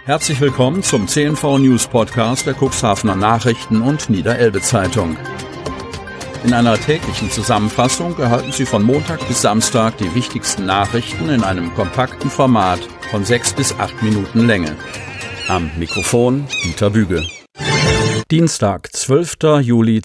Herzlich willkommen zum CNV News Podcast der Cuxhavener Nachrichten und Niederelbe-Zeitung. In einer täglichen Zusammenfassung erhalten Sie von Montag bis Samstag die wichtigsten Nachrichten in einem kompakten Format von 6 bis 8 Minuten Länge. Am Mikrofon Dieter Büge. Dienstag, 12. Juli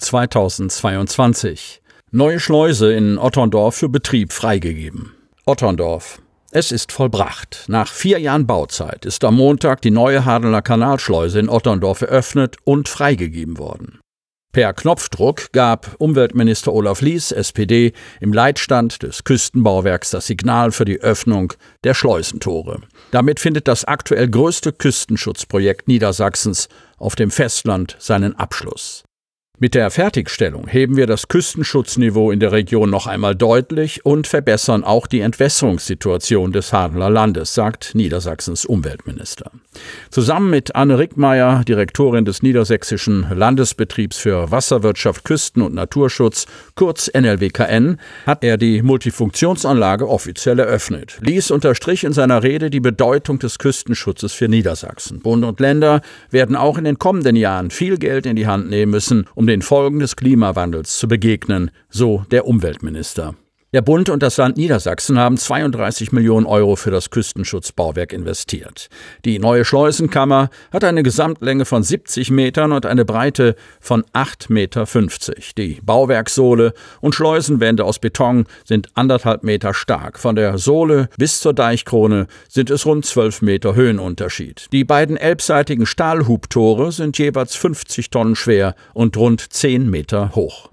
2022. Neue Schleuse in Otterndorf für Betrieb freigegeben. Otterndorf. Es ist vollbracht. Nach 4 Jahren Bauzeit ist am Montag die neue Hadener Kanalschleuse in Otterndorf eröffnet und freigegeben worden. Per Knopfdruck gab Umweltminister Olaf Lies, SPD, im Leitstand des Küstenbauwerks das Signal für die Öffnung der Schleusentore. Damit findet das aktuell größte Küstenschutzprojekt Niedersachsens auf dem Festland seinen Abschluss. Mit der Fertigstellung heben wir das Küstenschutzniveau in der Region noch einmal deutlich und verbessern auch die Entwässerungssituation des Hadener Landes, sagt Niedersachsens Umweltminister. Zusammen mit Anne Rickmeier, Direktorin des Niedersächsischen Landesbetriebs für Wasserwirtschaft, Küsten- und Naturschutz, kurz NLWKN, hat er die Multifunktionsanlage offiziell eröffnet. Lies unterstrich in seiner Rede die Bedeutung des Küstenschutzes für Niedersachsen. Bund und Länder werden auch in den kommenden Jahren viel Geld in die Hand nehmen müssen, um den Folgen des Klimawandels zu begegnen, so der Umweltminister. Der Bund und das Land Niedersachsen haben 32 Millionen Euro für das Küstenschutzbauwerk investiert. Die neue Schleusenkammer hat eine Gesamtlänge von 70 Metern und eine Breite von 8,50 Meter. Die Bauwerkssohle und Schleusenwände aus Beton sind 1,5 Meter stark. Von der Sohle bis zur Deichkrone sind es rund 12 Meter Höhenunterschied. Die beiden elbseitigen Stahlhubtore sind jeweils 50 Tonnen schwer und rund 10 Meter hoch.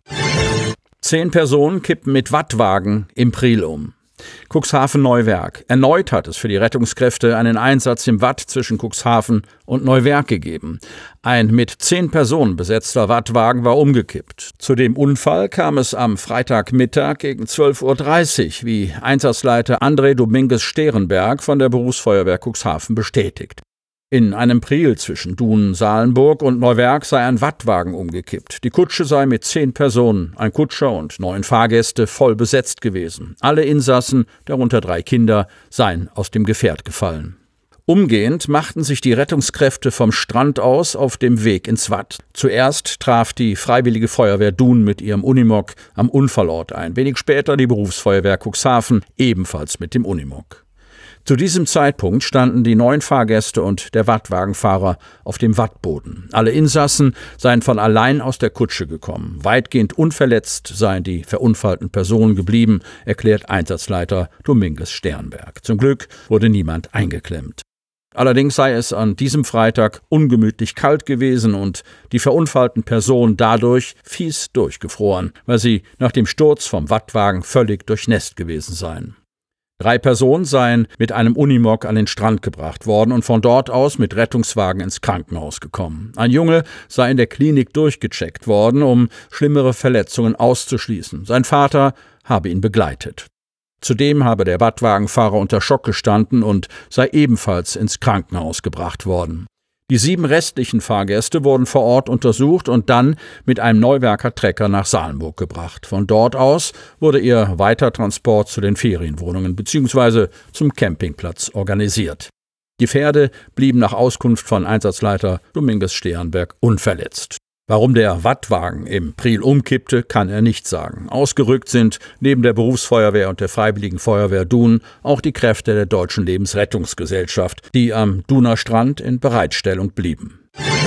10 Personen kippen mit Wattwagen im Priel um. Cuxhaven-Neuwerk. Erneut hat es für die Rettungskräfte einen Einsatz im Watt zwischen Cuxhaven und Neuwerk gegeben. Ein mit 10 Personen besetzter Wattwagen war umgekippt. Zu dem Unfall kam es am Freitagmittag gegen 12:30 Uhr, wie Einsatzleiter André Dominguez-Sterenberg von der Berufsfeuerwehr Cuxhaven bestätigt. In einem Priel zwischen Dunen-Salenburg und Neuwerk sei ein Wattwagen umgekippt. Die Kutsche sei mit 10 Personen, ein Kutscher und 9 Fahrgäste, voll besetzt gewesen. Alle Insassen, darunter 3 Kinder, seien aus dem Gefährt gefallen. Umgehend machten sich die Rettungskräfte vom Strand aus auf dem Weg ins Watt. Zuerst traf die Freiwillige Feuerwehr Dun mit ihrem Unimog am Unfallort ein. Wenig später die Berufsfeuerwehr Cuxhaven, ebenfalls mit dem Unimog. Zu diesem Zeitpunkt standen die 9 Fahrgäste und der Wattwagenfahrer auf dem Wattboden. Alle Insassen seien von allein aus der Kutsche gekommen. Weitgehend unverletzt seien die verunfallten Personen geblieben, erklärt Einsatzleiter Dominguez-Sterenberg. Zum Glück wurde niemand eingeklemmt. Allerdings sei es an diesem Freitag ungemütlich kalt gewesen und die verunfallten Personen dadurch fies durchgefroren, weil sie nach dem Sturz vom Wattwagen völlig durchnässt gewesen seien. 3 Personen seien mit einem Unimog an den Strand gebracht worden und von dort aus mit Rettungswagen ins Krankenhaus gekommen. Ein Junge sei in der Klinik durchgecheckt worden, um schlimmere Verletzungen auszuschließen. Sein Vater habe ihn begleitet. Zudem habe der Wattwagenfahrer unter Schock gestanden und sei ebenfalls ins Krankenhaus gebracht worden. Die 7 restlichen Fahrgäste wurden vor Ort untersucht und dann mit einem Neuwerker Trecker nach Salenburg gebracht. Von dort aus wurde ihr Weitertransport zu den Ferienwohnungen bzw. zum Campingplatz organisiert. Die Pferde blieben nach Auskunft von Einsatzleiter Dominguez-Sterenberg unverletzt. Warum der Wattwagen im Priel umkippte, kann er nicht sagen. Ausgerückt sind neben der Berufsfeuerwehr und der Freiwilligen Feuerwehr Dun auch die Kräfte der Deutschen Lebensrettungsgesellschaft, die am Duner Strand in Bereitstellung blieben.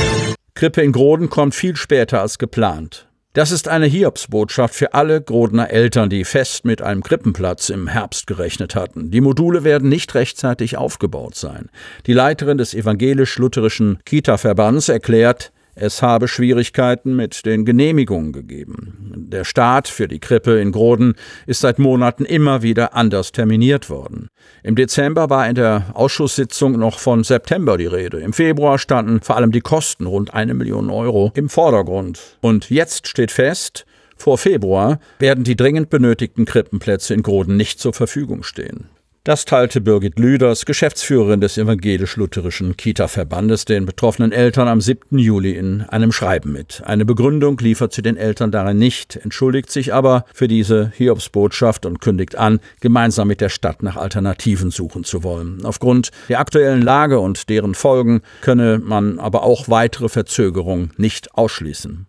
Krippe in Groden kommt viel später als geplant. Das ist eine Hiobsbotschaft für alle Grodener Eltern, die fest mit einem Krippenplatz im Herbst gerechnet hatten. Die Module werden nicht rechtzeitig aufgebaut sein. Die Leiterin des evangelisch-lutherischen Kita-Verbands erklärt, es habe Schwierigkeiten mit den Genehmigungen gegeben. Der Start für die Krippe in Groden ist seit Monaten immer wieder anders terminiert worden. Im Dezember war in der Ausschusssitzung noch von September die Rede. Im Februar standen vor allem die Kosten, rund 1 Million Euro, im Vordergrund. Und jetzt steht fest, vor Februar werden die dringend benötigten Krippenplätze in Groden nicht zur Verfügung stehen. Das teilte Birgit Lüders, Geschäftsführerin des Evangelisch-Lutherischen Kita-Verbandes, den betroffenen Eltern am 7. Juli in einem Schreiben mit. Eine Begründung liefert sie den Eltern darin nicht, entschuldigt sich aber für diese Hiobsbotschaft und kündigt an, gemeinsam mit der Stadt nach Alternativen suchen zu wollen. Aufgrund der aktuellen Lage und deren Folgen könne man aber auch weitere Verzögerungen nicht ausschließen.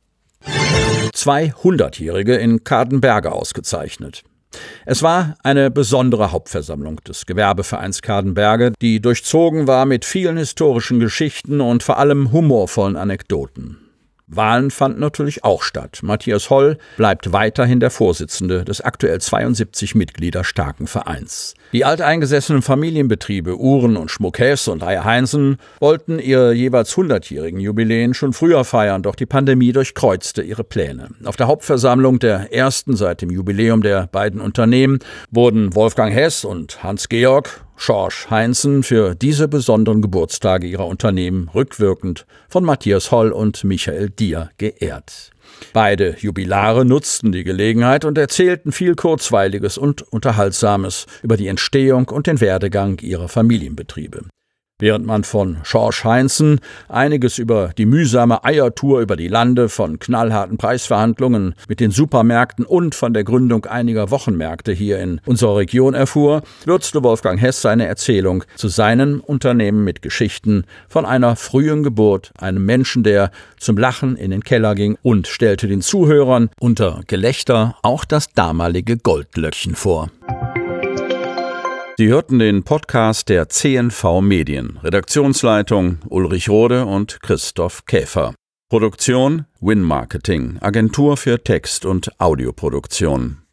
200-Jährige in Kadenberge ausgezeichnet. Es war eine besondere Hauptversammlung des Gewerbevereins Kadenberge, die durchzogen war mit vielen historischen Geschichten und vor allem humorvollen Anekdoten. Wahlen fanden natürlich auch statt. Matthias Holl bleibt weiterhin der Vorsitzende des aktuell 72 Mitglieder starken Vereins. Die alteingesessenen Familienbetriebe Uhren und Schmuck Hess und Eier Heinsen wollten ihr jeweils 100-jährigen Jubiläen schon früher feiern, doch die Pandemie durchkreuzte ihre Pläne. Auf der Hauptversammlung der ersten seit dem Jubiläum der beiden Unternehmen wurden Wolfgang Hess und Hans-Georg Schorsch Heinzen für diese besonderen Geburtstage ihrer Unternehmen rückwirkend von Matthias Holl und Michael Dier geehrt. Beide Jubilare nutzten die Gelegenheit und erzählten viel Kurzweiliges und Unterhaltsames über die Entstehung und den Werdegang ihrer Familienbetriebe. Während man von Schorsch Heinzen einiges über die mühsame Eiertour über die Lande, von knallharten Preisverhandlungen mit den Supermärkten und von der Gründung einiger Wochenmärkte hier in unserer Region erfuhr, würzte Wolfgang Hess seine Erzählung zu seinem Unternehmen mit Geschichten von einer frühen Geburt, einem Menschen, der zum Lachen in den Keller ging, und stellte den Zuhörern unter Gelächter auch das damalige Goldlöckchen vor. Sie hörten den Podcast der CNV Medien. Redaktionsleitung Ulrich Rode und Christoph Käfer. Produktion Win Marketing, Agentur für Text- und Audioproduktion.